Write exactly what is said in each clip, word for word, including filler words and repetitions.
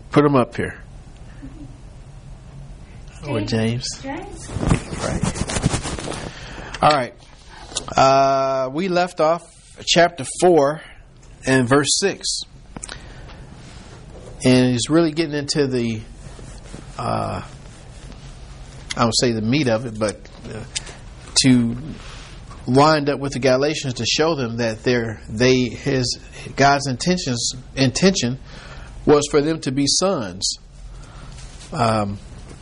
Put them up here. Or James. James. Right. All right. Uh, we left off chapter four and verse six. And he's really getting into the, uh, I would say the meat of it, but uh, to wind up with the Galatians to show them that they're, they his God's intentions intention was for them to be sons. Um,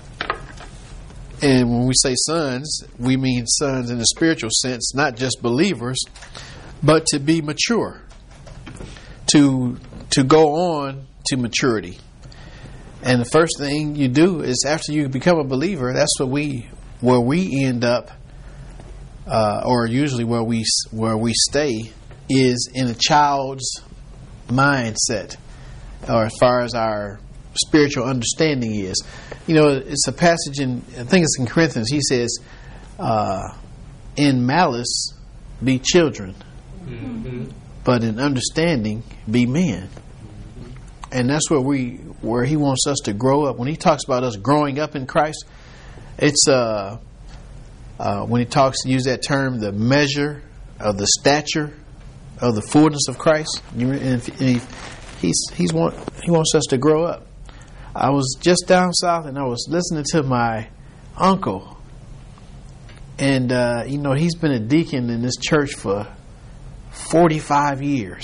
and when we say sons, we mean sons in the spiritual sense, not just believers, but to be mature, to to go on to maturity. And the first thing you do is after you become a believer, that's what we where we end up, uh, or usually where we where we stay, is in a child's mindset, or as far as our spiritual understanding is. You know, it's a passage in, I think it's in Corinthians. He says, uh, "In malice, be children, mm-hmm. but in understanding, be men." And that's where we, where he wants us to grow up. When he talks about us growing up in Christ, it's uh, uh, when he talks, use that term, the measure of the stature of the fullness of Christ. And if, and he, he's he's want he wants us to grow up. I was just down south and I was listening to my uncle, and uh, you know, he's been a deacon in this church for forty-five years.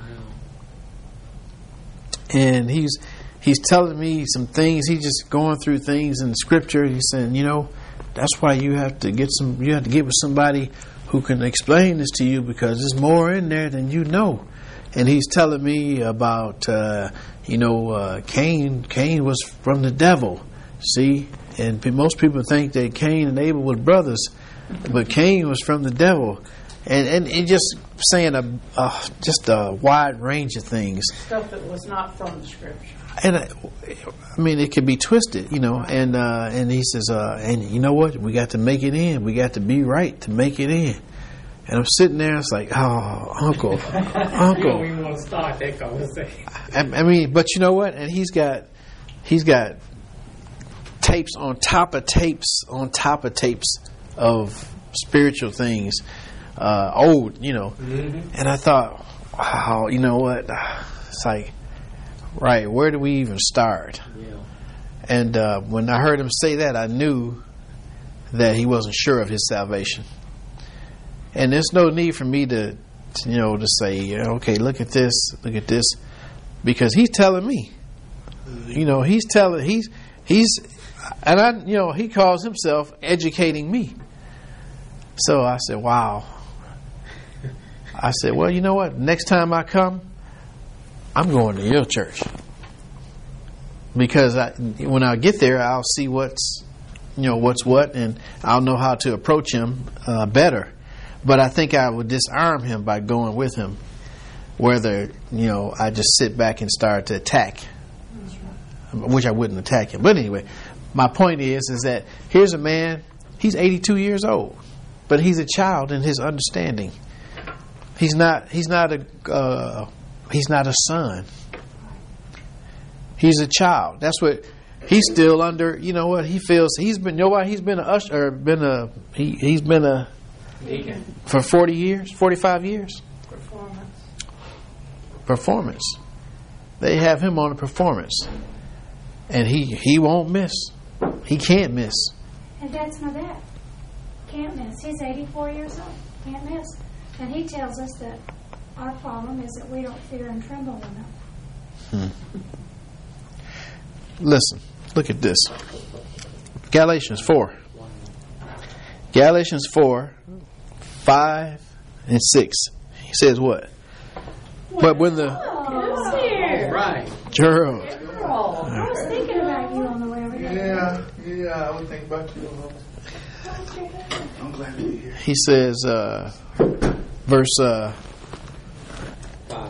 And he's he's telling me some things. He's just going through things in Scripture. He's saying, you know, that's why you have to get some. You have to get with somebody who can explain this to you, because there's more in there than you know. And he's telling me about, uh, you know, uh, Cain. Cain was from the devil. See, and most people think that Cain and Abel were brothers, but Cain was from the devil. And and, and just saying a, a just a wide range of things. Stuff that was not from the Scripture. And I, I mean, it could be twisted, you know. And uh, and he says, uh, and you know what? We got to make it in. We got to be right to make it in. And I'm sitting there. It's like, oh, Uncle, Uncle. We won't start that conversation. I, I mean, but you know what? And he's got he's got tapes on top of tapes on top of tapes of spiritual things. Uh, old, you know, mm-hmm. And I thought, wow, you know what? It's like, right, where do we even start? Yeah. And uh, when I heard him say that, I knew that he wasn't sure of his salvation. And there's no need for me to, to you know, to say, okay, look at this, look at this, because he's telling me, you know, he's telling, he's, he's, and I, you know, he calls himself educating me. So I said, wow. I said, well, you know what? Next time I come, I'm going to your church. Because I, when I get there, I'll see what's, you know, what's what, and I'll know how to approach him uh, better. But I think I would disarm him by going with him, whether, you know, I just sit back and start to attack, which I wouldn't attack him. But anyway, my point is, is that here's a man, he's eighty-two years old, but he's a child in his understanding. He's not. He's not a. Uh, he's not a son. He's a child. That's what. He's still under. You know what he feels. He's been. You know why he's been a usher. Or been a. He he's been a. Deacon. For forty years, forty-five years. Performance. Performance. They have him on a performance, and he he won't miss. He can't miss. And that's my dad. Can't miss. He's eighty-four years old. Can't miss. And he tells us that our problem is that we don't fear and tremble enough. Hmm. Listen, look at this. Galatians four. Galatians four, five, and six. He says what? But when the Oh, here. Right. Gerald. Girl, I was thinking about you on the way over here. Yeah, yeah, I would think about you. I'm glad to be here. He says, uh, verse. Uh, Five.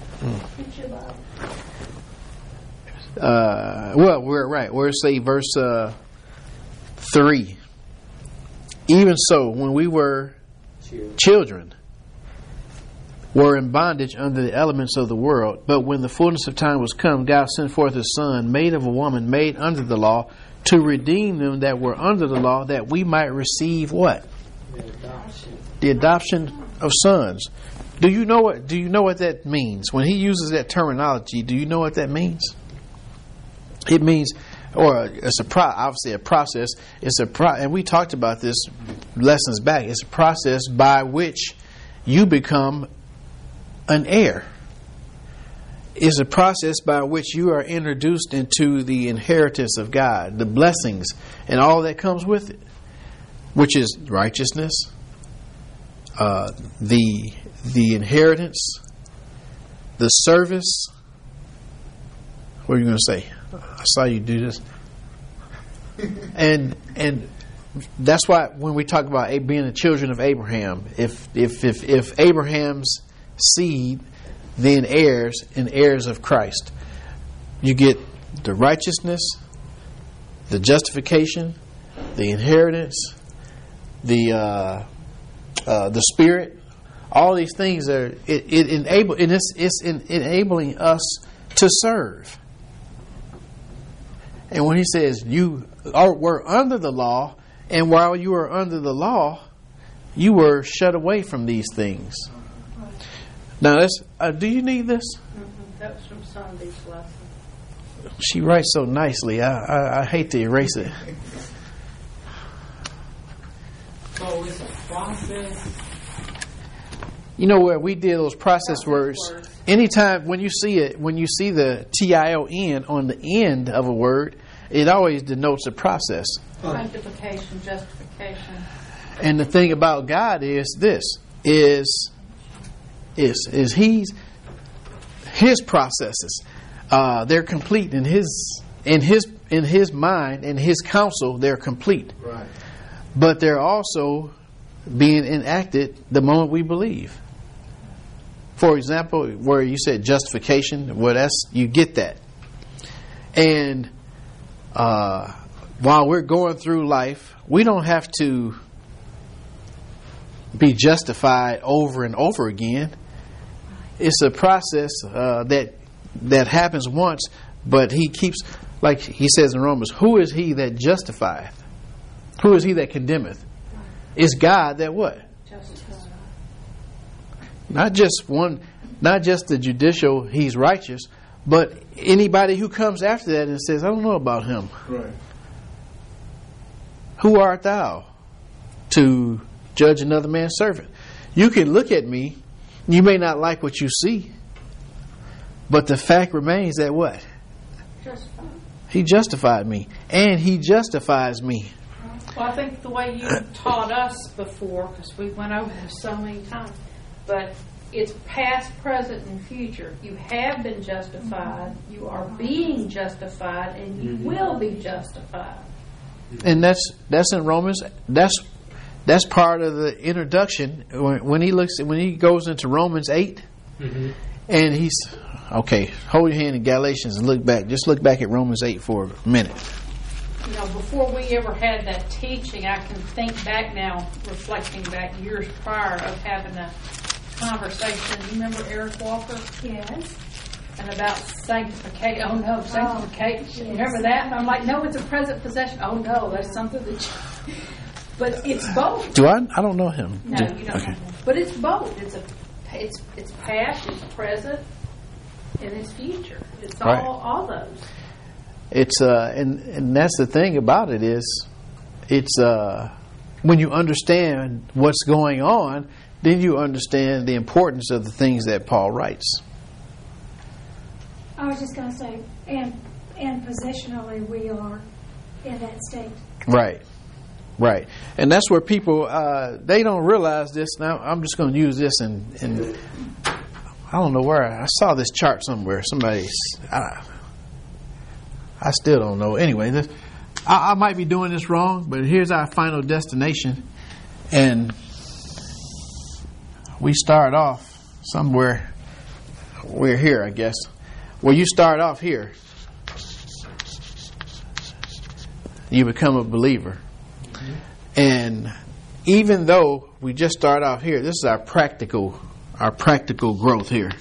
uh, well, we're right. We're say verse uh, three. Even so, when we were children, were in bondage under the elements of the world. But when the fullness of time was come, God sent forth His Son, made of a woman, made under the law, to redeem them that were under the law, that we might receive what? The adoption. The adoption of sons. Do you know what? Do you know what that means? When he uses that terminology, do you know what that means? It means, or it's a pro, obviously a process. It's a pro, and we talked about this lessons back. It's a process by which you become an heir. It's a process by which you are introduced into the inheritance of God, the blessings, and all that comes with it, which is righteousness, uh, the the inheritance, the service. What are you going to say? I saw you do this, and and that's why when we talk about being the children of Abraham, if if if, if Abraham's seed, then heirs and heirs of Christ, you get the righteousness, the justification, the inheritance, the uh, uh, the Spirit. All these things are it, it enable and it's it's in, enabling us to serve. And when he says you are, were under the law, and while you were under the law, you were shut away from these things. Now, that's, uh, do you need this? Mm-hmm. That was from Sunday's lesson. She writes so nicely. I, I, I hate to erase it. So it's a process. You know where we did those process words. Anytime when you see it, when you see the T I O N on the end of a word, it always denotes a process. Sanctification, justification. And the thing about God is this: is is is He's His processes. Uh, they're complete in His in His in His mind and His counsel. They're complete, Right. but they're also being enacted the moment we believe. For example, where you said justification, well, that's you get that. And uh, while we're going through life, we don't have to be justified over and over again. It's a process uh, that that happens once, but He keeps, like He says in Romans, who is He that justifieth? Who is He that condemneth? It's God that what? Justice. Not just one, not just the judicial, He's righteous, but anybody who comes after that and says, I don't know about him. Right. Who art thou to judge another man's servant? You can look at me, you may not like what you see, but the fact remains that what? Justified. He justified me, and He justifies me. Well, I think the way you taught us before, because we went over this so many times, but it's past, present, and future. You have been justified, you are being justified, and you will be justified. And that's that's in Romans. That's that's part of the introduction when, when he looks when he goes into Romans eight, Mm-hmm. and he's okay. Hold your hand in Galatians and look back. Just look back at Romans eight for a minute. You know, before we ever had that teaching, I can think back now, reflecting back years prior of having a conversation. You remember Eric Walker? Yes. And about sanctification. Oh no, sanctification. yes. Remember that? And I'm like, no, it's a present possession. Oh no, that's something that. You... But it's both. Do I? I don't know him. No, Do- you don't. okay. Know. But it's both. It's a, it's it's past, it's present, and it's future. It's all Right. all those. It's uh, and and that's the thing about it is, it's uh, when you understand what's going on, then you understand the importance of the things that Paul writes. I was just going to say, and and positionally, we are in that state. Right, right, and that's where people uh, they don't realize this. Now I'm just going to use this, and and I don't know where I saw this chart somewhere. Somebody, I, I still don't know. Anyway, this, I, I might be doing this wrong, but here's our final destination, and we start off somewhere. We're here, I guess. Well, you start off here. You become a believer. And even though we just start off here, this is our practical our practical growth here.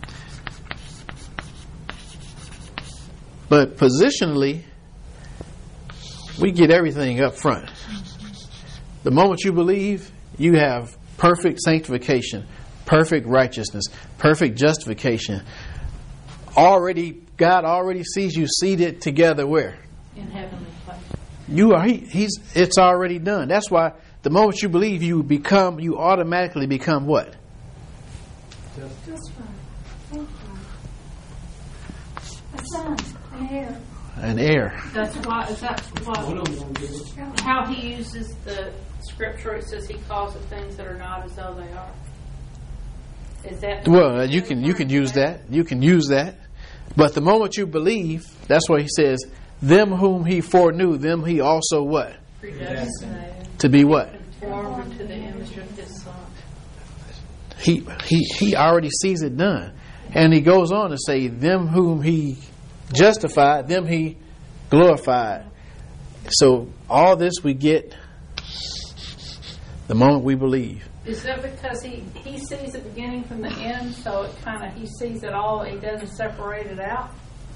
But positionally, we get everything up front. The moment you believe, you have perfect sanctification, perfect righteousness, perfect justification. Already, God already sees you seated together where? In heavenly place. You are. He, he's. It's already done. That's why the moment you believe, you become. You automatically become what? Just fine. Thank you. A son, an heir. An heir. That's why, is that what, how he uses the scripture, it says he calls the things that are not as though they are. Is that? Well, you can you can use that. You can use that. But the moment you believe, that's what he says. Them whom he foreknew, them he also what? Predestinated. To be what? Conformed to the image of his son. He he he already sees it done, and he goes on to say, them whom he justified, them he glorified. So all this we get the moment we believe. Is that because he, he sees the beginning from the end, so it kind of, he sees it all, he doesn't separate it out?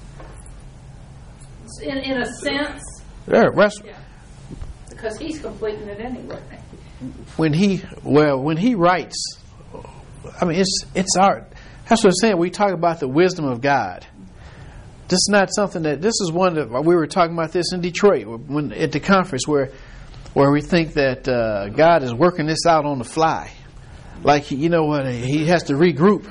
In, in a sense? There, rest, Yeah. Because he's completing it anyway. when he well when he writes, I mean it's it's our. That's what I'm saying. We talk about the wisdom of God. This is not something that this is one that we were talking about this in Detroit when at the conference where where we think that uh, God is working this out on the fly, like he, you know what he has to regroup.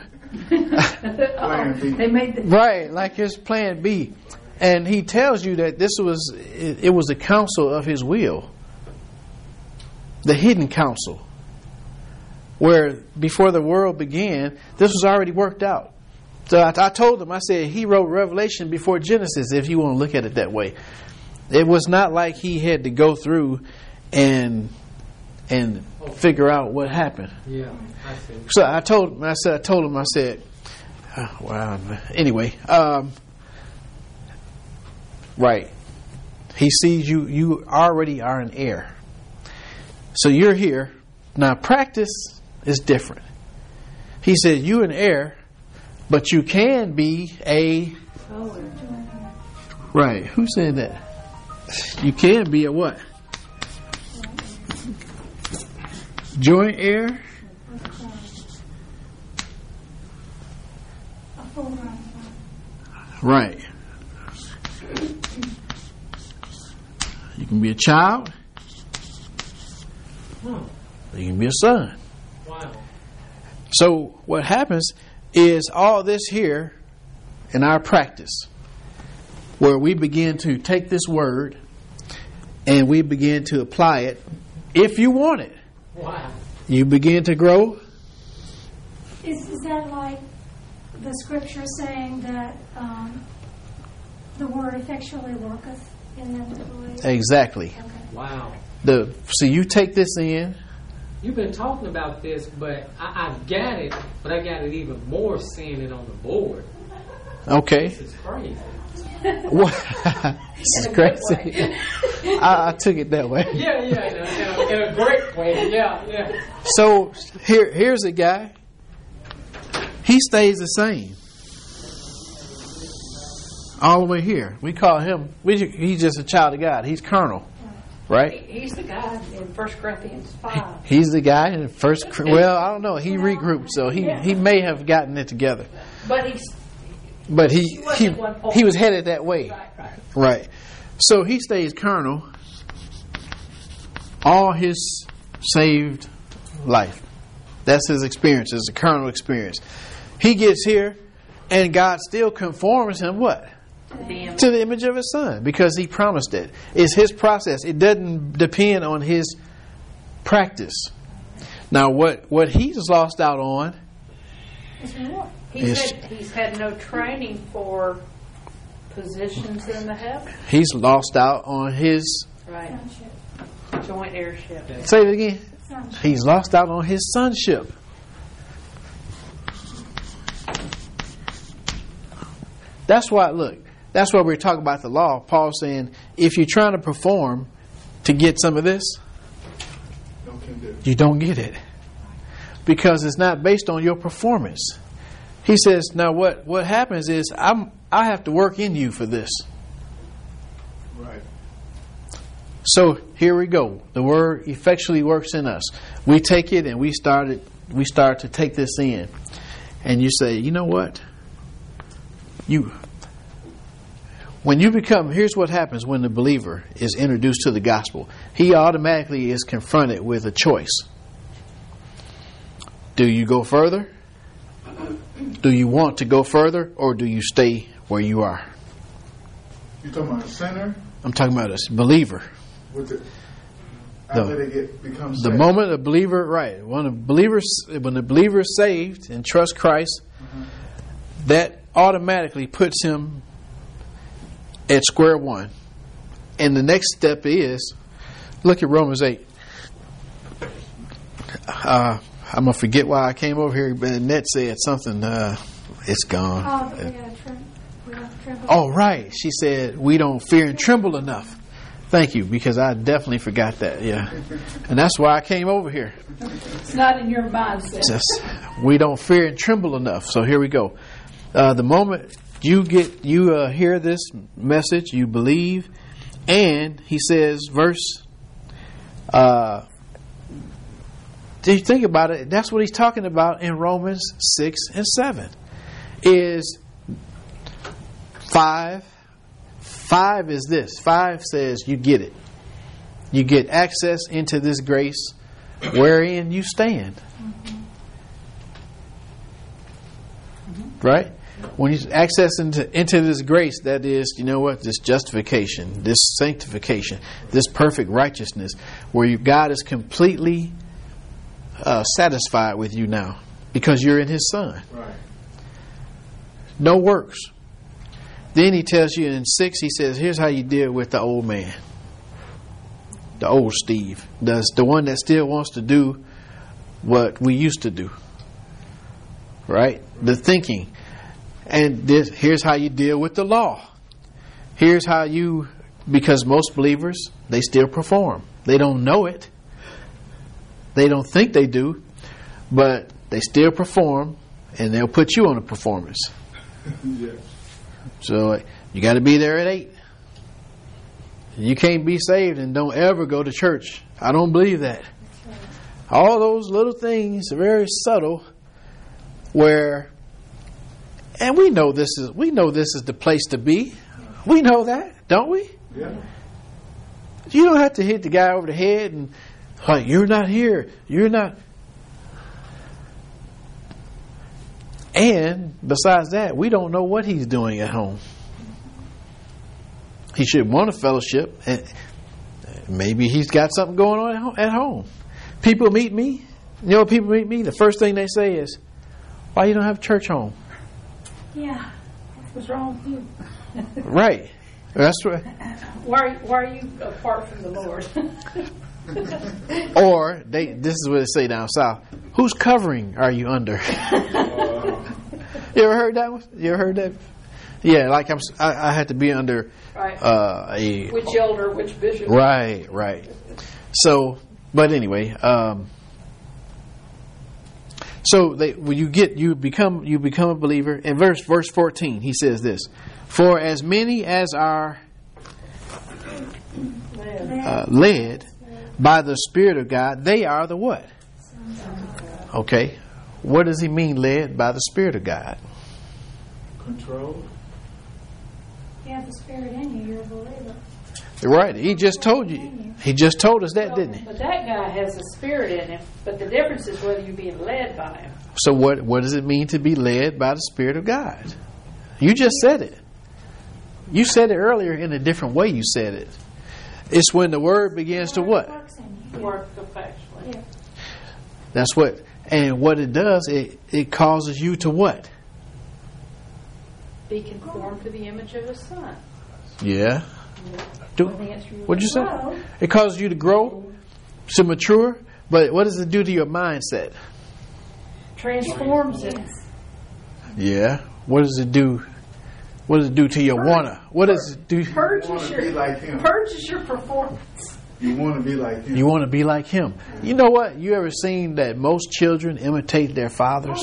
They made the Right, like his plan B. And he tells you that this was it, it was the counsel of his will. The hidden counsel. Where before the world began, this was already worked out. So I, I told him, I said, he wrote Revelation before Genesis, if you want to look at it that way. It was not like he had to go through and and figure out what happened. Yeah, I see. So I told him, I said, I told him, I said, oh, wow. Anyway, um, right. He sees you, you already are an heir. So you're here. Now practice is different. He said, you an heir, but you can be a, right. Who said that? You can be a what? Joint heir? A full run. Right. You can be a child. Huh. You can be a son. Wow. So what happens is all this here in our practice, where we begin to take this word and we begin to apply it, if you want it, Wow. you begin to grow. Is, is that like the scripture saying that um, the word effectually worketh in them that believe? Exactly. Okay. Wow. The so you take this in. You've been talking about this, but I, I got it, but I got it even more seeing it on the board. Okay. This is crazy. What? This is crazy. I, I took it that way. Yeah, yeah, in a, in a, in a great way. Yeah, yeah. So here, here's a guy. He stays the same all the way here. We call him. We, he's just a child of God. He's carnal, right? He's the guy in First Corinthians five. He's the guy in first. Well, I don't know. He regrouped, so he he may have gotten it together. But he's But he He wasn't he, at one point. he was headed that way, right, right. right? So he stays carnal all his saved life. That's his experience. It's a carnal experience. He gets here, and God still conforms him what? The To the image of his son, because he promised it. It's his process. It doesn't depend on his practice. Now, what, what he's lost out on, It's reward. He's Is- had, he's had no training for positions in the heaven. he's lost out on his, Right. Sonship. Joint heirship. say it again, Sonship. he's lost out on his sonship. That's why, look, that's why we're talking about the law. Paul's saying, if you're trying to perform to get some of this, you don't get it. because it's not based on your performance. He says, now what, what happens is I'm I have to work in you for this. Right. So here we go. The word effectually works in us. We take it and we started we start to take this in. And you say, you know what? You when you become, here's what happens when the believer is introduced to the gospel. He automatically is confronted with a choice. Do you go further? Do you want to go further, or do you stay where you are? You talking about a sinner? I'm talking about a believer. With the, after The- they get become The saved. moment a believer, right? When a believer, when a believer is saved and trusts Christ, that automatically puts him at square one. And the next step is, look at Romans eight. Uh, I'm gonna forget why I came over here, but Annette said something. Uh, it's gone. Oh, but we gotta trim, we don't tremble. Oh, right. She said we don't fear and tremble enough. Thank you, because I definitely forgot that. Yeah, and that's why I came over here. It's not in your mindset. Just, we don't fear and tremble enough. So here we go. Uh, the moment you get you uh, hear this message, you believe, and he says, verse. Uh, Do you think about it? That's what he's talking about in Romans six and seven. Is five. Five is this. Five says you get it. You get access into this grace wherein you stand. Right? When you access into, into this grace, that is, you know what? This justification, this sanctification, this perfect righteousness, where you, God is completely Uh, satisfied with you now because you're in His Son. Right. No works. Then he tells you in six, he says, here's how you deal with the old man. The old Steve. That's the one that still wants to do what we used to do. Right? The thinking. And this, here's how you deal with the law. Here's how you, because most believers, they still perform. They don't know it. They don't think they do, but they still perform, and they'll put you on a performance. Yes. So you got to be there at eight. You can't be saved and don't ever go to church. I don't believe that. All those little things are very subtle. Where, and we know this is we know this is the place to be. We know that, don't we? Yeah. You don't have to hit the guy over the head and. Like, you're not here. You're not. And besides that, we don't know what he's doing at home. He should want a fellowship. And maybe he's got something going on at home. At home. People meet me. You know, people meet me. The first thing they say is, "Why you don't have church home?" Yeah. What's wrong with you? Right. That's right. Why, why are you apart from the Lord? Or they. This is what they say down south. Whose covering are you under? You ever heard that one? You ever heard that? Yeah, like I'm. I, I had to be under Right. uh, a. Which elder, which bishop? Right, right. So, but anyway, um, so they when you get you become you become a believer. In verse verse fourteen, he says this: "For as many as are uh, led by the Spirit of God, they are the what?" Okay, what does he mean, led by the Spirit of God? Control. You have the Spirit in you, you're a believer. Right. He just told you. He just told us that, didn't he? But that guy has a spirit in him. But the difference is whether you're being led by him. So what what does it mean to be led by the Spirit of God? You just said it. You said it earlier in a different way. You said it. It's when the word begins to what? Works in you. Work effectually. Yeah. That's what. And what it does, it it causes you to what? Be conformed to the image of his Son. Yeah. Do, Well, the answer you what'd you say? Grow. It causes you to grow, to mature. But what does it do to your mindset? transforms it. Yeah. What does it do? What does it do to your wanna? What does it do? Wanna Purges be your, like him. purges your performance. You want to be like him. You want to be like him. You know what? You ever seen that most children imitate their fathers?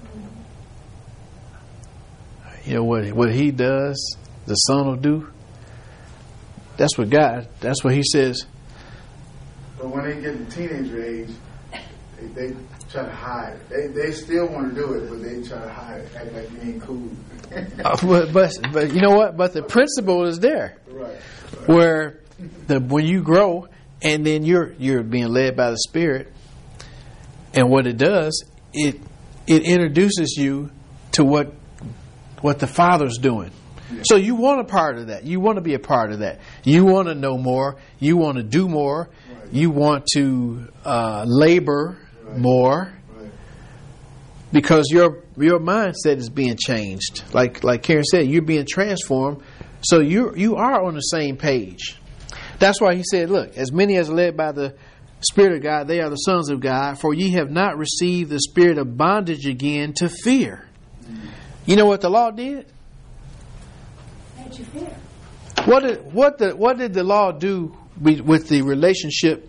You know what what he does, the son will do. That's what God. That's what he says. But when they get to teenager age, they, they try to hide it. They they still want to do it, but they try to hide it, act like you ain't cool. Uh, but, but but you know what? But the principle is there, Right. where the when you grow and then you're you're being led by the Spirit, and what it does, it it introduces you to what what the Father's doing. Yeah. So you want a part of that. You want to be a part of that. You want to know more. You want to do more. Right. You want to uh, labor Right. more. Right. Because your your mindset is being changed, like like Karen said, you're being transformed. So you you are on the same page. That's why he said, "Look, as many as are led by the Spirit of God, they are the sons of God. For ye have not received the spirit of bondage again to fear." Mm-hmm. You know what the law did? Made you fear. What did what the what did the law do with the relationship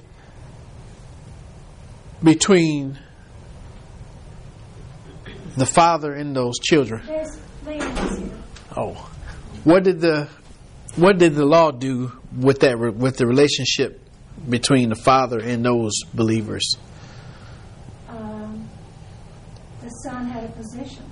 between the father and those children? There's Liam is here. Oh, what did the what did the law do with that with the relationship between the father and those believers? Um, the son had a position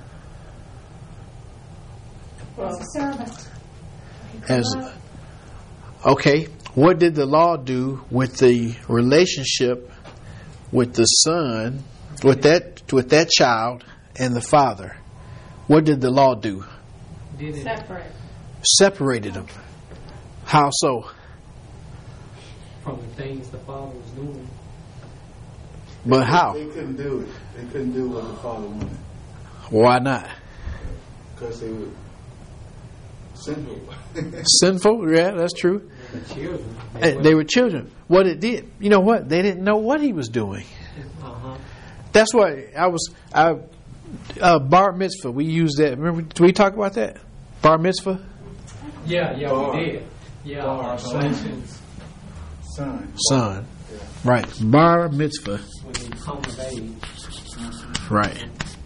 as a servant. He could As not- okay, what did the law do with the relationship with the son, with that with that child and the father? What did the law do? Did it? Separate. Separated them. How so? From the things the father was doing. But how? They couldn't do it. They couldn't do what the father wanted Why not? because they were sinful. Sinful? Yeah, that's true. The children. And they were children. What it did, you know what? They didn't know what he was doing. Uh-huh. That's why I was I uh, bar mitzvah. We used that. Remember? Did we talk about that? Bar mitzvah. Yeah, yeah, Bar. we did. Yeah, Bar, our son. Galatians, Son. Son. Right. Bar mitzvah. when you come of age. Right.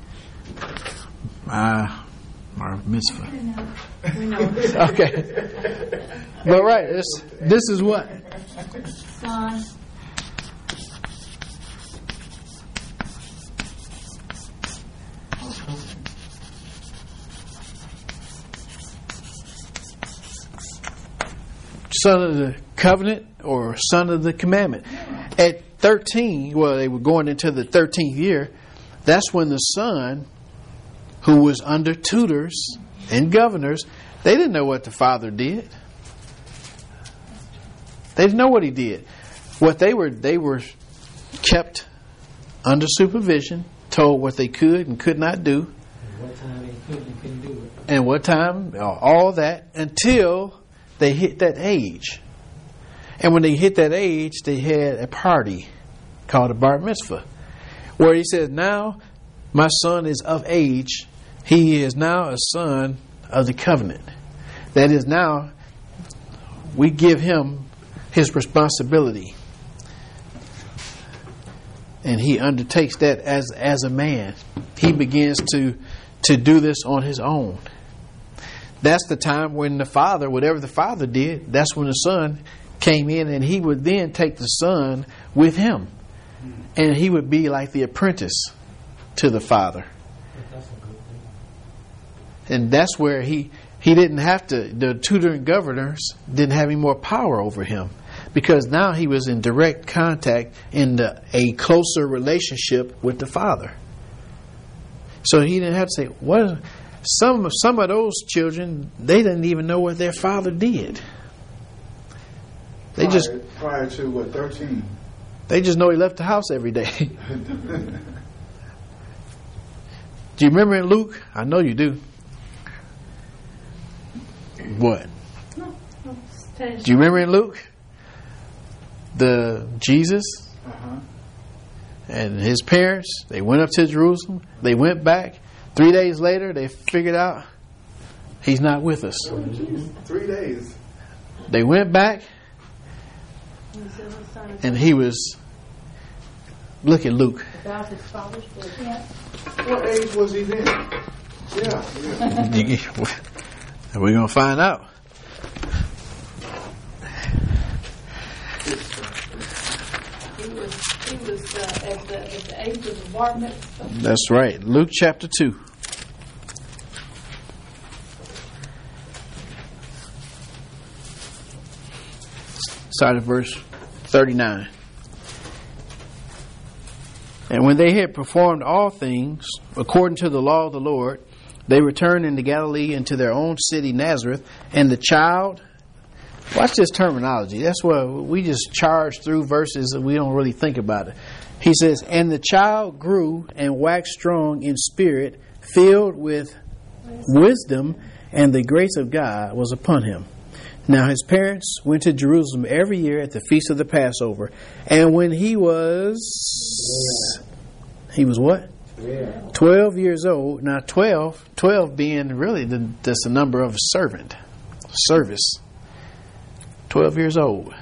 Ah, bar mitzvah. you know, We know. Okay. But right, this this is what. son. Son of the covenant or son of the commandment. At thirteen, well, they were going into the thirteenth year. That's when the son, who was under tutors and governors, they didn't know what the father did. They didn't know what he did. What they were, they were kept under supervision, told what they could and could not do, And what time they couldn't and couldn't do it. and what time, all that, until they hit that age. And when they hit that age, they had a party called a bar mitzvah, where he says, now my son is of age. He is now a son of the covenant. That is, now we give him his responsibility. And he undertakes that as as a man. He begins to to do this on his own. That's the time when the father, whatever the father did, that's when the son came in, and he would then take the son with him. And he would be like the apprentice to the father. But that's a good thing. And that's where he, he didn't have to, the tutoring governors didn't have any more power over him. Because now he was in direct contact in the, a closer relationship with the father. So he didn't have to say, what? Some, some of those children, they didn't even know what their father did. They prior, just prior to what, thirteen? they just know he left the house every day. Do you remember in Luke? I know you do. What? No, no, stay- Do you remember in Luke? The Jesus Uh-huh. and his parents, they went up to Jerusalem. They went back. Three days later, they figured out he's not with us. Three days. They went back. He's the son of and he was. Look at Luke. about his father's business. Yeah. What age was he then? Yeah. yeah. We're gonna find out. He was he was uh, at the at the age of the bar mitzvah. That's right. Luke chapter two. Start at verse thirty-nine. And when they had performed all things according to the law of the Lord, they returned into Galilee, into their own city Nazareth. And the child, watch this terminology. That's why we just charge through verses and we don't really think about it. He says, and the child grew and waxed strong in spirit, filled with wisdom, and the grace of God was upon him. Now his parents went to Jerusalem every year at the feast of the Passover. And when he was... He was what? Yeah. twelve years old. Now twelve, twelve being really the, that's the number of a servant. Service. twelve years old.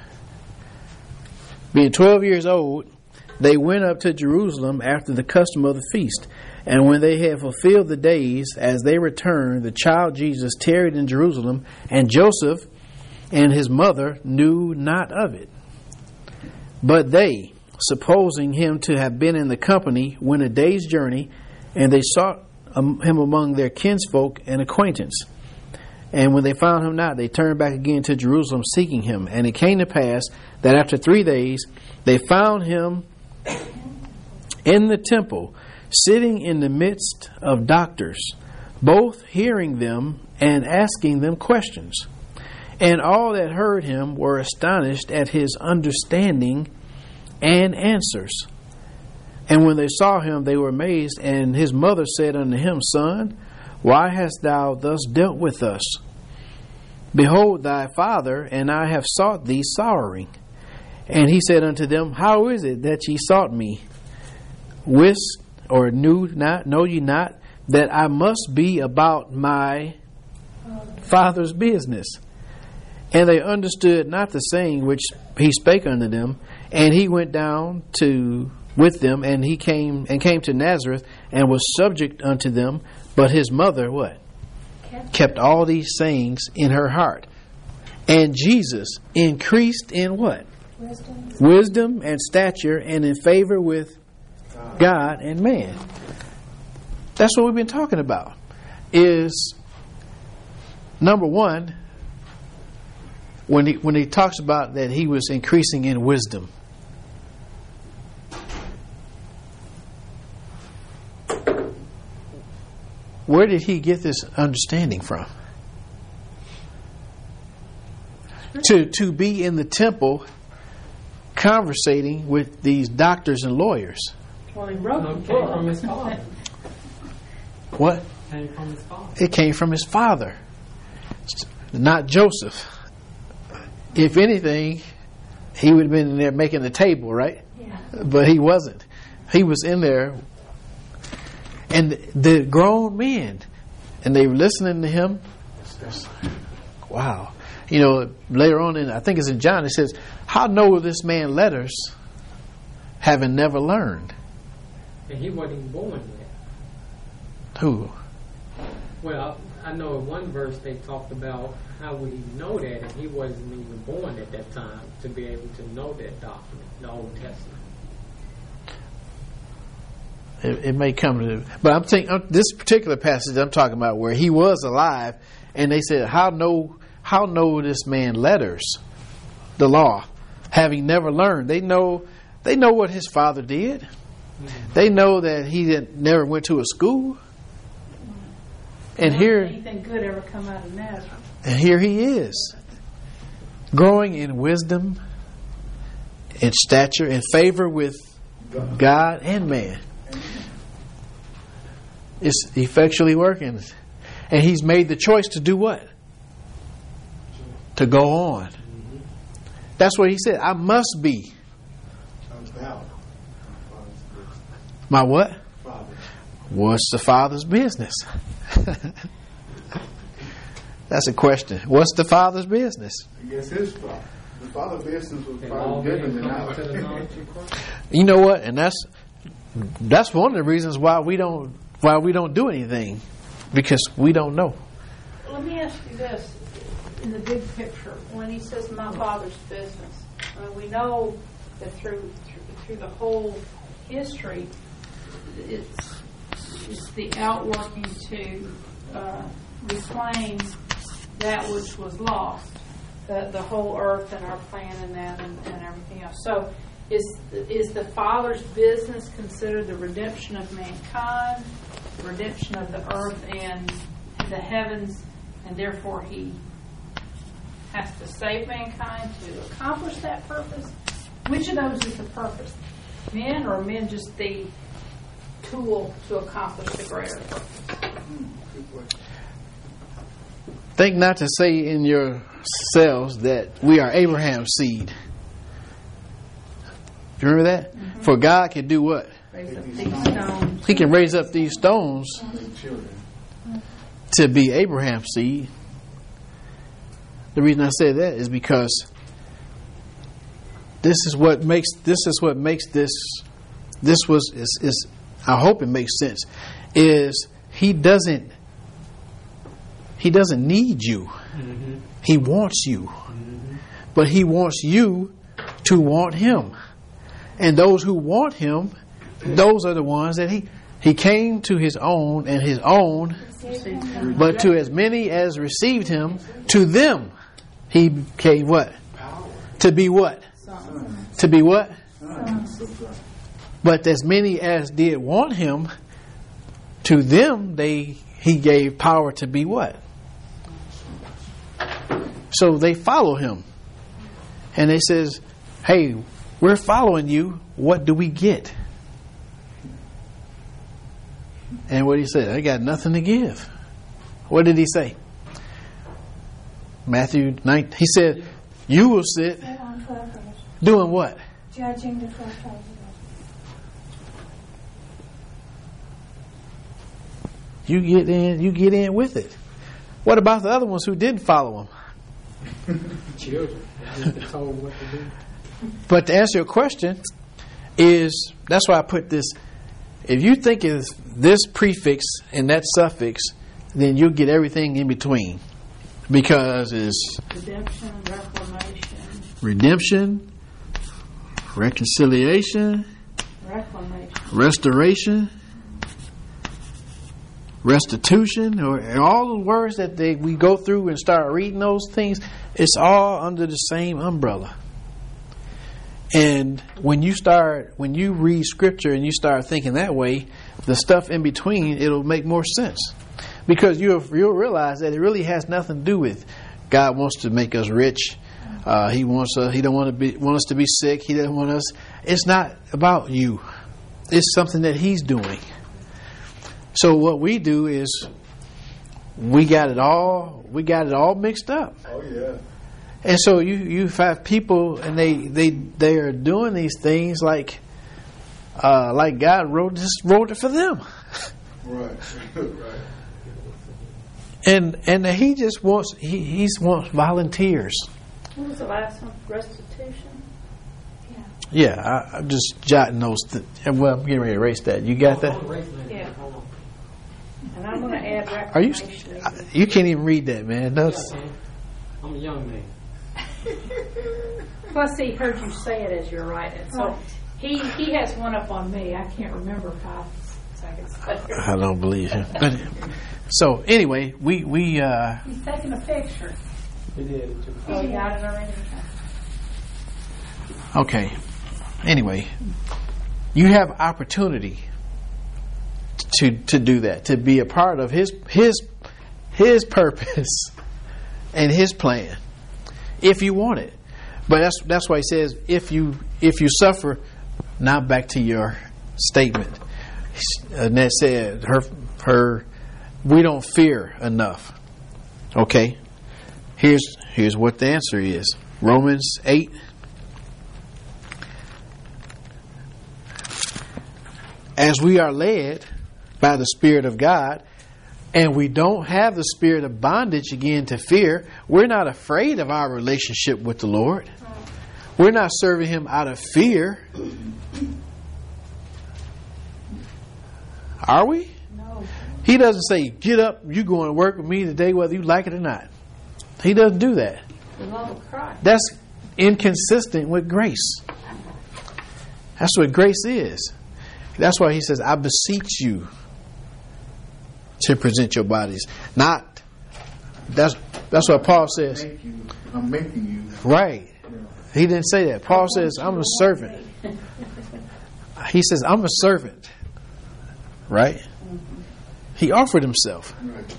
Being twelve years old, they went up to Jerusalem after the custom of the feast. And when they had fulfilled the days, as they returned, the child Jesus tarried in Jerusalem, and Joseph and his mother knew not of it. But they, supposing him to have been in the company, went a day's journey, and they sought um, him among their kinsfolk and acquaintance. And when they found him not, they turned back again to Jerusalem, seeking him. And it came to pass that after three days they found him in the temple, sitting in the midst of doctors, both hearing them and asking them questions. And all that heard him were astonished at his understanding and answers. And when they saw him, they were amazed. And his mother said unto him, Son, why hast thou thus dealt with us? Behold thy father, and I have sought thee sorrowing. And he said unto them, How is it that ye sought me? Wist or knew not, know ye not, that I must be about my Father's business? And they understood not the saying which he spake unto them. And he went down to with them, and he came and came to Nazareth, and was subject unto them. But his mother, what? Kept, Kept all these sayings in her heart. And Jesus increased in what? Wisdom. Wisdom and stature, and in favor with God and man. That's what we've been talking about. Is number one, when he when he talks about that he was increasing in wisdom. Where did he get this understanding from? To to be in the temple conversating with these doctors and lawyers. Well, he wrote No, the it came book. from his father. What? Came from his father. It came from his father, not Joseph. If anything, he would have been in there making the table, right? Yeah. But he wasn't. He was in there. And the grown men, and they were listening to him. Wow. You know, later on in, I think it's in John, it says, how know this man letters, having never learned? And he wasn't even born yet. Who? Well, I know in one verse they talked about how would he know that, and he wasn't even born at that time to be able to know that document, the Old Testament. It, it may come to, but I'm thinking this particular passage I'm talking about where he was alive, and they said, "How know how know this man letters, the law, having never learned?" They know they know what his father did. Mm-hmm. They know that he didn't, never went to a school, and here anything good ever come out of Nazareth. And here he is, growing in wisdom, in stature, in favor with God and man. It's effectually working. And he's made the choice to do what? To go on. That's what he said. I must be. My what? What's the Father's business? That's a question. What's the Father's business? I guess his father. The father business was And all probably men different than come ours. to the knowledge of Christ. You know what? And that's that's one of the reasons why we don't why we don't do anything, because we don't know. Let me ask you this, in the big picture, when he says my father's business, I mean, we know that through, through through the whole history, it's it's the outworking to uh, reclaim that which was lost, the the whole earth and our plan and that and, and everything else. So, is is the Father's business considered the redemption of mankind, the redemption of the earth and the heavens, and therefore He has to save mankind to accomplish that purpose? Which of those is the purpose? Men, or are men just the tool to accomplish the greater purpose? Think not to say in yourselves that we are Abraham's seed. Do you remember that? Mm-hmm. For God can do what? Raise up these stones. He can raise up these stones Children. to be Abraham's seed. The reason I say that is because this is what makes this is what makes this this was is, is I hope it makes sense. Is he doesn't he doesn't need you. Mm-hmm. He wants you. Mm-hmm. But he wants you to want him. And those who want him, those are the ones that he he came to his own, and his own, but to as many as received him, to them he gave what? To be what? To be what? But as many as did want him, to them they he gave power to be what? So they follow him. And they says, hey, we're following you. What do we get? And what he said, I got nothing to give. What did he say? Matthew nine. He said, you will sit Sit on twelve days, doing what? judging the twelve tribes of Israel. You get in. You get in with it. What about the other ones who didn't follow him? Children. They've been told what to do. But to answer your question, is that's why I put this. If you think it's this prefix and that suffix, then you'll get everything in between, because it's Redemption, reclamation, redemption, reconciliation, reclamation. restoration, restitution, or all the words that they we go through and start reading those things. It's all under the same umbrella. And when you start, when you read scripture and you start thinking that way, the stuff in between, it'll make more sense. Because you'll, you'll realize that it really has nothing to do with God wants to make us rich. Uh, he wants us, He don't want to be want us to be sick. He doesn't want us. It's not about you. It's something that He's doing. So what we do is we got it all. We got it all mixed up. Oh yeah. And so you, you have people, and they, they they are doing these things like uh, like God wrote this wrote it for them, Right. Right. and and He just wants he he's wants volunteers. What was the last one? Restitution? Yeah. Yeah, I, I'm just jotting those. Th- well, I'm getting ready to erase that. You got that? Yeah. And I'm going to add Are you? reclamation. You can't even read that, man. That's, I'm a young man. Plus, he heard you say it as you're writing it. So he he has one up on me. I can't remember five seconds. I don't believe him. But, so anyway, we we uh, He's taking a picture. We did it too. Oh, you got it already? okay. Anyway, you have opportunity to to do that, to be a part of his his his purpose and his plan, if you want it. But that's that's why he says, if you if you suffer. Now back to your statement. Annette said her her we don't fear enough. Okay. Here's here's what the answer is. Romans eight. As we are led by the Spirit of God, and we don't have the spirit of bondage again to fear, we're not afraid of our relationship with the Lord. We're not serving Him out of fear. Are we? No. He doesn't say, get up, you're going to work with me today whether you like it or not. He doesn't do that. The love of Christ. That's inconsistent with grace. That's what grace is. That's why He says, I beseech you to present your bodies. Not, that's that's what Paul says. Make you, I'm making you. Right. He didn't say that. Paul says, I'm a servant. He says, I'm a servant. Right? He offered Himself.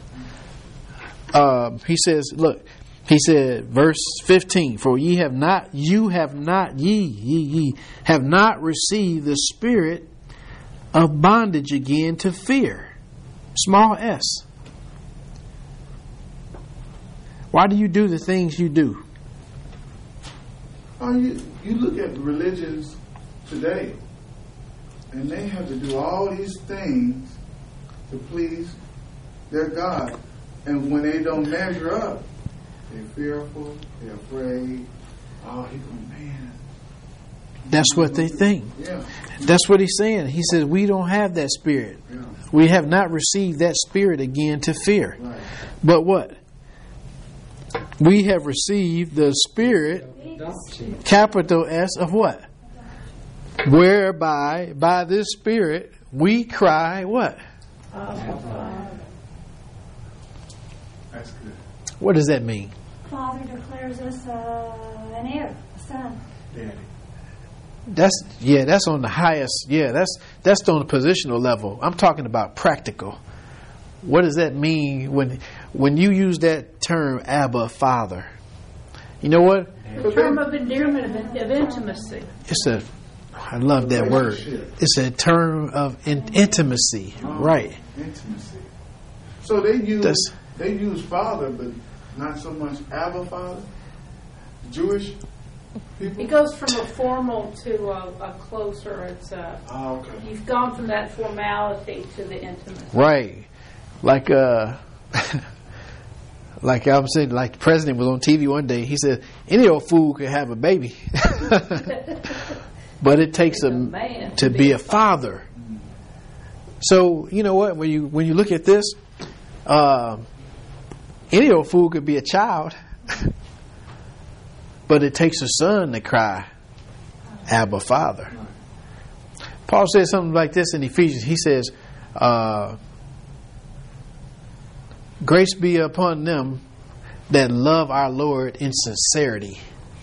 Uh, he says, look, he said, verse fifteen, for ye have not, you have not, ye, ye, ye, have not received the spirit of bondage again to fear. Small s. Why do you do the things you do? Oh, you, you look at religions today, and they have to do all these things to please their God. And when they don't measure up, they're fearful, they're afraid. Oh, he going, man. That's what they think. Yeah. That's what He's saying. He says, we don't have that spirit. Yeah. We have not received that spirit again to fear. Right. But what? We have received the spirit, Adoption. capital S, of what? Whereby, by this spirit, we cry what? That's good. What does that mean? Father declares us uh, an heir, a son. Daddy. That's yeah, that's on the highest. Yeah, that's that's on the positional level. I'm talking about practical. What does that mean when when you use that term, Abba, Father? You know what? The term of endearment, of, of intimacy. It's a. I love that word. It's a term of in, intimacy, Oh, right? Intimacy. So they use That's- they use Father, but not so much Abba Father. Jewish people. It goes from a formal to a, a closer. It's a, Oh, okay. you've gone from that formality to the intimacy. Right. Like uh like I was saying, like the president was on T V one day, he said, any old fool could have a baby. But it takes a, A man to be a father. So, you know what, when you when you look at this, uh, any old fool could be a child. But it takes a son to cry, Abba, Father. Paul says something like this in Ephesians. He says, uh, grace be upon them that love our Lord in sincerity.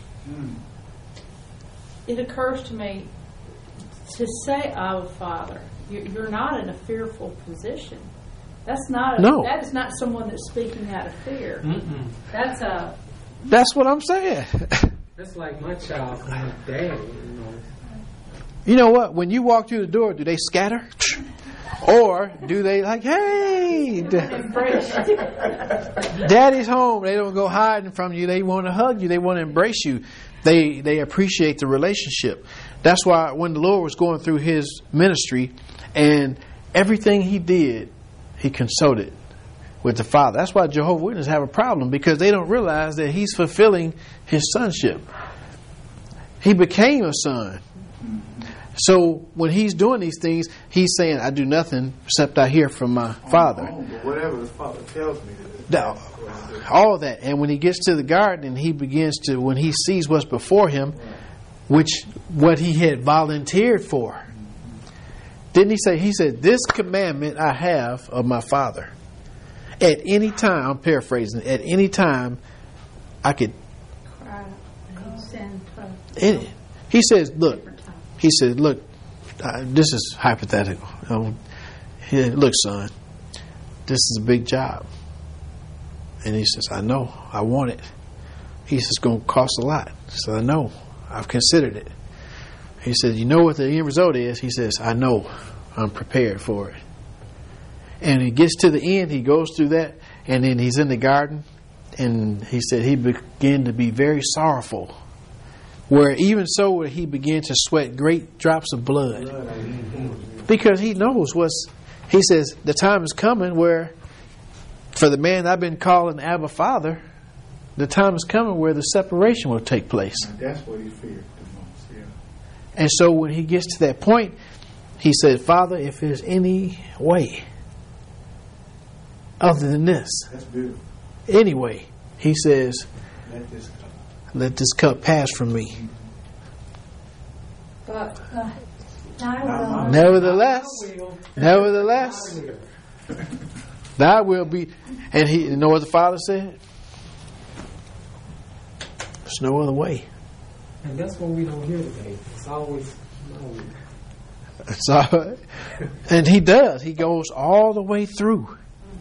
It occurs to me to say, "Our Father," you- you're not in a fearful position. That's not. A, No. That is not someone that's speaking out of fear. Mm-mm. That's a. That's what I'm saying. That's like my child from my daddy, you know. You know what? When you walk through the door, do they scatter? Or do they like, hey, d- Embrace. daddy's home. They don't go hiding from you. They want to hug you. They want to embrace you. They they appreciate the relationship. That's why when the Lord was going through His ministry and everything He did, He consulted with the Father. That's why Jehovah's Witnesses have a problem, because they don't realize that He's fulfilling His sonship. He became a son. So when He's doing these things, He's saying, I do nothing except I hear from my Father. Oh, but whatever the Father tells me to do. Now, all of that. And when He gets to the garden and He begins to, when He sees what's before Him, which what He had volunteered for, didn't He say, He said, this commandment I have of my Father. At any time, I'm paraphrasing, at any time I could, Cry. Send. any, He says, look, He says, look, uh, this is hypothetical. Um, he said, look, son, this is a big job. And He says, I know, I want it. He says, it's going to cost a lot. He said, I know, I've considered it. He said, you know what the end result is? He says, I know, I'm prepared for it. And He gets to the end, He goes through that, and then He's in the garden, and He said He began to be very sorrowful. Where even so, where He began to sweat great drops of blood. Because He knows what's, He says, the time is coming where, for the man I've been calling Abba Father, the time is coming where the separation will take place. And that's what he feared the most. Yeah. And so when he gets to that point, he said, Father, if there's any way other than this, That's beautiful. anyway, he says, Let this come. let this cup pass from me. But But thy will. Nevertheless, nevertheless, thy will be. And he, you know what the Father said? There's no other way. And that's what we don't hear today. It's always no. It's all right. And he does. He goes all the way through.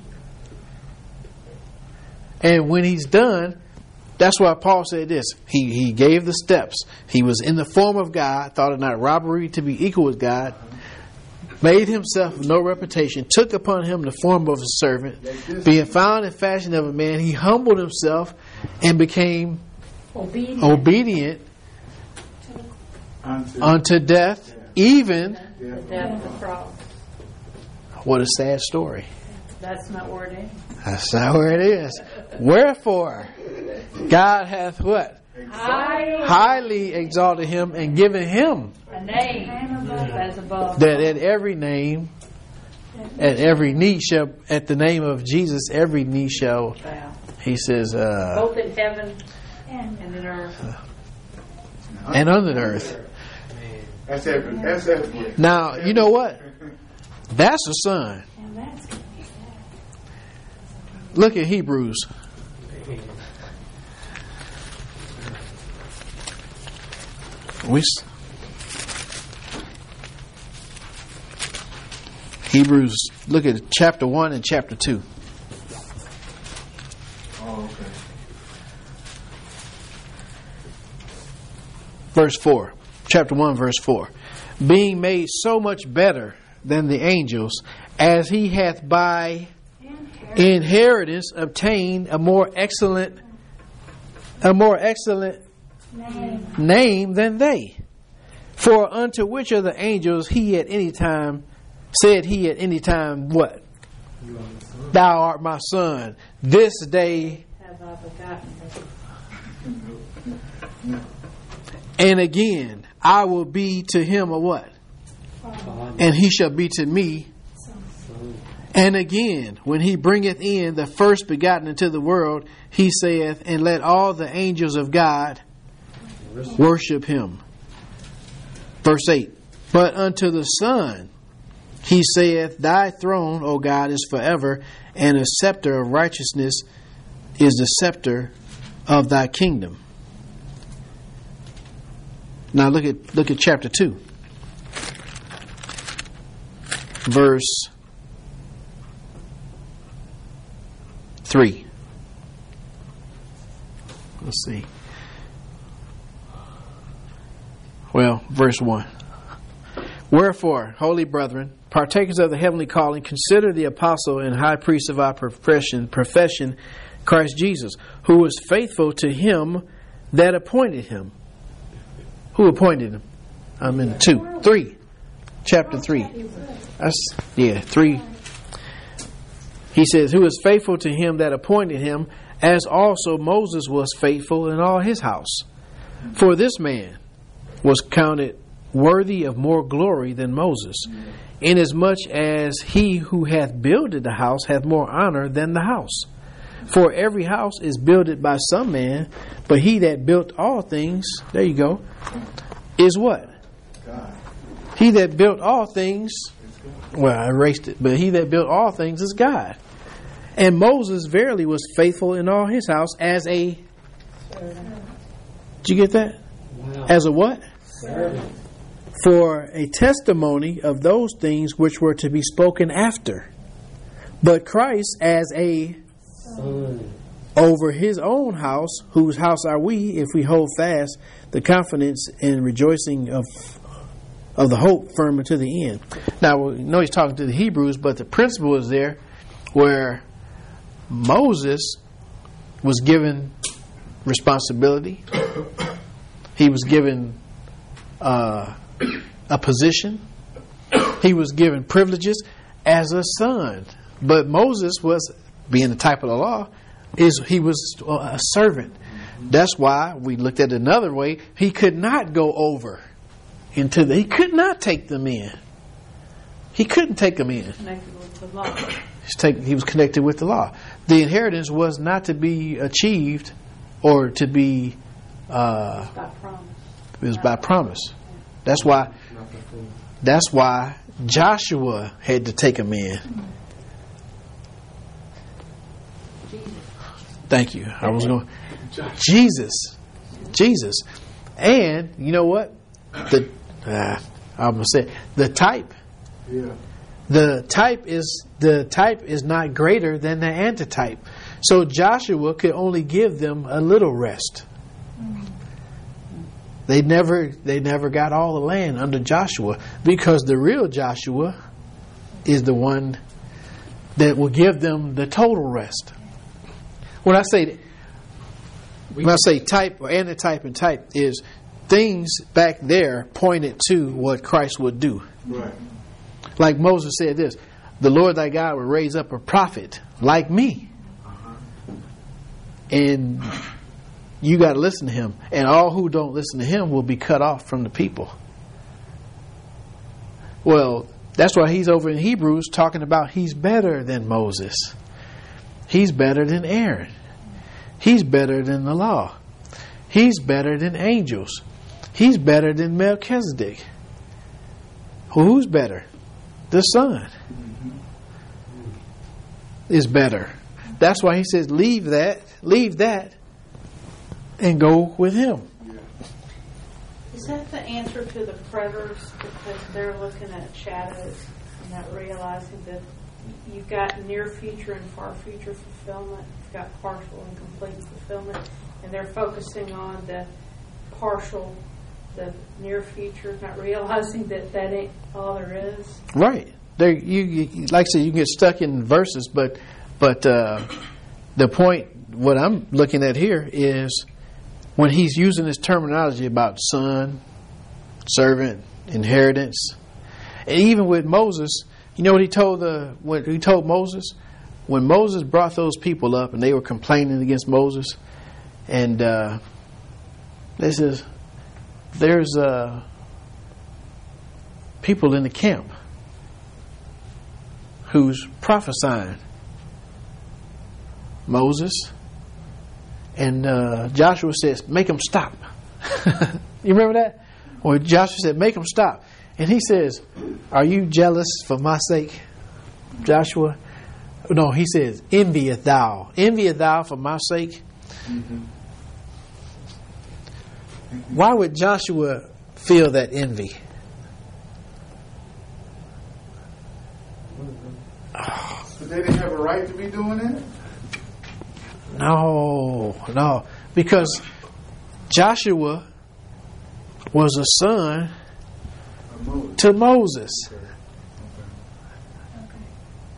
And when he's done, that's why Paul said this. He he gave the steps. He was in the form of God, thought it not robbery to be equal with God, made himself of no reputation, took upon him the form of a servant, being found in fashion of a man, he humbled himself and became obedient. obedient Unto unto death, even. The death of the cross. What a sad story. That's not where it is. That's not where it is. Wherefore, God hath what? I Highly exalted him and given him a name as above. that at every name, at every knee shall, at the name of Jesus, every knee shall, bow. he says, uh, Both in heaven And and in earth. and under the earth. That's every. That's every. Now, you know what? That's a son. and that's going to be bad. Look at Hebrews. We, s- Hebrews, look at chapter one and chapter two. Oh, okay. Verse four. Chapter one, verse four. Being made so much better than the angels, as he hath by Inherit. inheritance obtained a more excellent a more excellent Name. name than they. For unto which of the angels he at any time said he at any time what? You are the son. Thou art my son. This day Have I begotten thee. and again I will be to him a what? Father, And he shall be to me. Son. And again, when he bringeth in the first begotten into the world, he saith, and let all the angels of God worship him. Verse eight. But unto the Son he saith, Thy throne, O God, is forever, and a scepter of righteousness is the scepter of thy kingdom. Now look at look at chapter two. Verse three. Let's see. Well, verse one. Wherefore, holy brethren, partakers of the heavenly calling, consider the apostle and high priest of our profession, profession, Christ Jesus, who was faithful to him that appointed him. Who appointed him? I'm in two, three, chapter three. That's yeah, three. He says, who is faithful to him that appointed him, as also Moses was faithful in all his house. For this man was counted worthy of more glory than Moses, inasmuch as he who hath builded the house hath more honor than the house. For every house is builded by some man, but he that built all things, there you go, is what? God. He that built all things, well, I erased it, but he that built all things is God. And Moses verily was faithful in all his house as a, did you get that? Wow. As a what? Servant. For a testimony of those things which were to be spoken after. But Christ as a Son. over his own house, whose house are we if we hold fast the confidence and rejoicing of of the hope firm unto the end. Now we know he's talking to the Hebrews, but the principle is there where Moses was given responsibility. He was given uh, a position. He was given privileges as a son. But Moses was, being the type of the law, is he was a servant. That's why we looked at it another way. He could not go over into the, he could not take them in. He couldn't take them in. Connected with the law. He's take, he was connected with the law. The inheritance was not to be achieved or to be, uh, By promise. it was by promise. That's why, that's why Joshua had to take them in. Jesus. Thank you. I was going, Jesus. Jesus. And, you know what? The, uh, I'm going to say, the type, Yeah. the type is, the type is not greater than the antitype. So Joshua could only give them a little rest. They never, they never got all the land under Joshua, because the real Joshua is the one that will give them the total rest. When I say, when I say type or antitype and type, is things back there pointed to what Christ would do. Right. Like Moses said this, the Lord thy God will raise up a prophet like me. And you got to listen to him. And all who don't listen to him will be cut off from the people. Well, that's why he's over in Hebrews talking about he's better than Moses. He's better than Aaron. He's better than the law. He's better than angels. He's better than Melchizedek. Who's better? The Son is better. That's why he says, leave that, leave that, and go with him. Is that the answer to the predators? Because they're looking at shadows and not realizing that you've got near future and far future fulfillment. You've got partial and complete fulfillment. And they're focusing on the partial, the near future, not realizing that that ain't all there is. Right. There, you, you like I said, you can get stuck in verses, but but uh, the point, what I'm looking at here is when he's using this terminology about son, servant, inheritance, and even with Moses, you know what he told the what he told Moses when Moses brought those people up and they were complaining against Moses, and uh, they says there's uh, people in the camp who's prophesying. Moses and uh, Joshua says, make them stop. You remember that? Or Joshua said, make them stop. And he says, are you jealous for my sake, Joshua? No, he says, envieth thou. Envieth thou for my sake? Mm-hmm. Why would Joshua feel that envy? But they didn't have a right to be doing that? No, no. Because Joshua was a son Moses. to Moses. Okay. Okay.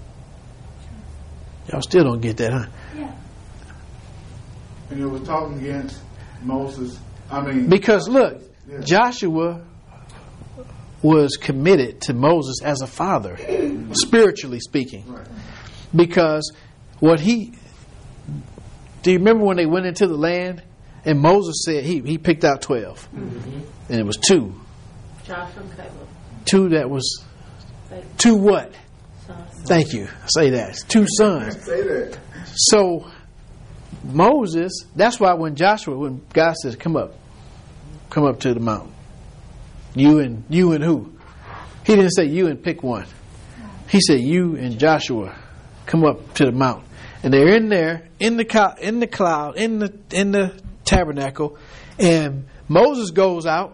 Y'all still don't get that, huh? Yeah. And it was talking against Moses. I mean, Because look, yeah. Joshua was committed to Moses as a father, spiritually speaking. Right. Because what he... Do you remember when they went into the land and Moses said he, he picked out twelve? Mm-hmm. And it was two. Joshua and Caleb. Two that was... Two what? Sons. Thank you. Say that. Two sons. Say that. So Moses, that's why when Joshua, when God says, come up, come up to the mountain. You and you and who? He didn't say you and pick one. He said you and Joshua come up to the mountain. And they're in there, in the cloud, in the cloud, in the in the tabernacle, and Moses goes out.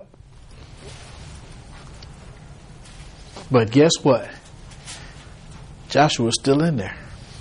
But guess what? Joshua's still in there.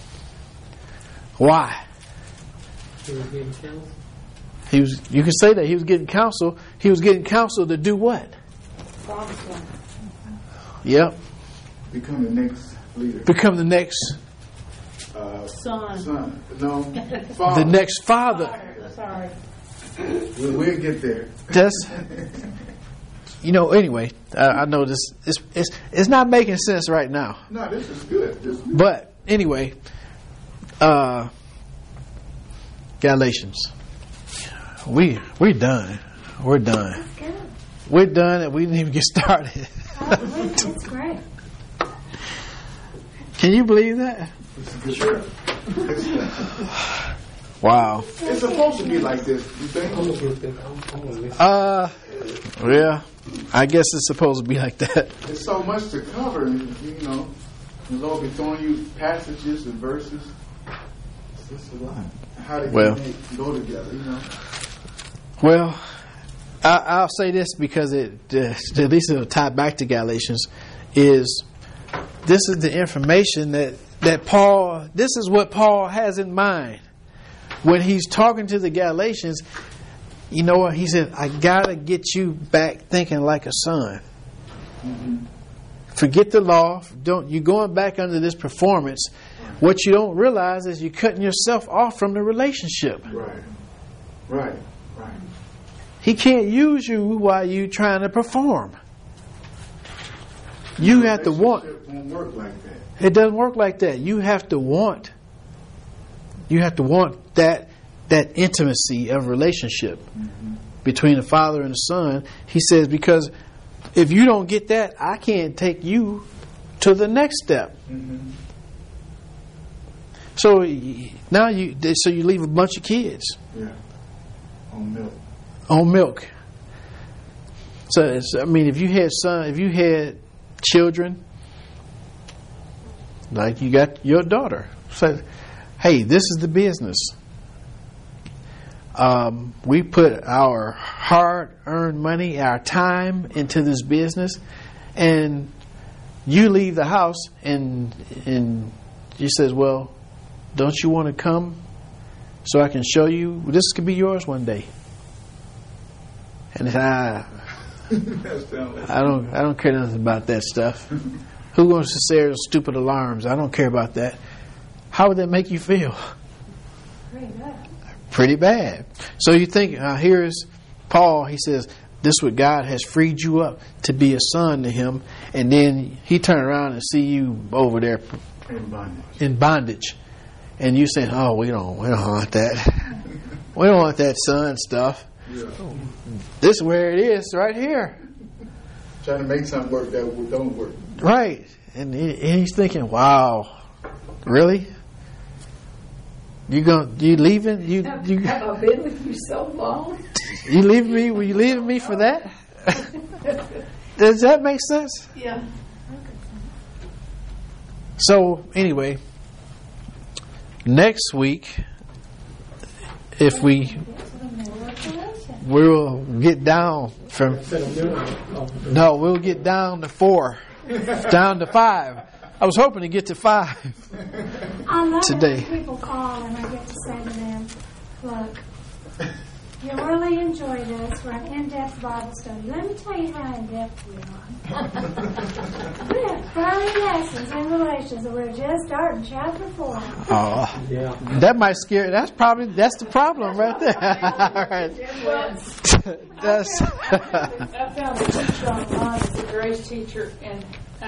Why? He was getting counsel. He was. You can say that he was getting counsel. He was getting counsel to do what? Promised land. Yep. Become the next leader. Become the next, Uh, Son. son. No. Father. the next father. Sorry. We'll, we'll get there. That's. You know. Anyway, I, I know this. It's, it's it's not making sense right now. No, this is good. This is good. But anyway, uh, Galatians. We we're done. We're done. That's good. We're done, and we didn't even get started. Oh, it's, it's great. Can you believe that? Sure. Wow. It's supposed to be like this, you think? I'm gonna get this. I'm, I'm gonna listen. Uh, yeah. I guess it's supposed to be like that. There's so much to cover, you know. The Lord be throwing you passages and verses. It's just a lot. How they Well. go together, you know. Well, I, I'll say this because it uh, at least it'll tie back to Galatians. Is this is the information that that Paul? This is what Paul has in mind when he's talking to the Galatians. You know what he said? I gotta get you back thinking like a son. Mm-hmm. Forget the law. Don't you're going back under this performance. What you don't realize is you're cutting yourself off from the relationship. Right. Right. Right. He can't use you while you trying to perform. You have to want. Relationship won't work like that. It doesn't work like that. You have to want. You have to want that that intimacy of relationship Mm-hmm. between the father and the son. He says because if you don't get that, I can't take you to the next step. Mm-hmm. So y- now you so you leave a bunch of kids Yeah. On milk. on milk. So it's, I mean, if you had son, if you had children, like you got your daughter, so hey, this is the business. Um, we put our hard-earned money, our time into this business, and you leave the house, and and she says, "Well, don't you want to come so I can show you? This could be yours one day." And I, That sounds like I don't, I don't care nothing about that stuff. Who wants to say those stupid alarms? I don't care about that. How would that make you feel? Pretty good. Pretty bad. So you think, uh, here's Paul, he says, this is what God has freed you up to be a son to him, and then he turn around and see you over there in bondage. in bondage, and you saying, oh, we don't, we don't want that. We don't want that son stuff. Yeah. This is where it is, right here. Trying to make something work that don't work. Right. And, he, and he's thinking, wow, really? You going you leaving you you Have I been with you so long? you leaving me? Were you leaving me for that? Does that make sense? Yeah. So anyway, next week, if we Get to the middle of Galatians. we'll get down from Instead of doing it, oh, no, we'll get down to four, down to five. I was hoping to get to five. I love Today. it when people call and I get to say to them, look, you'll really enjoy this. We're an in-depth Bible study. Let me tell you how in-depth we are. We have thirty lessons in Galatians and we're just starting chapter four. Oh, yeah. that might scare. That's probably that's the problem right there. All right. That's I found a teacher online, as a Grace teacher, and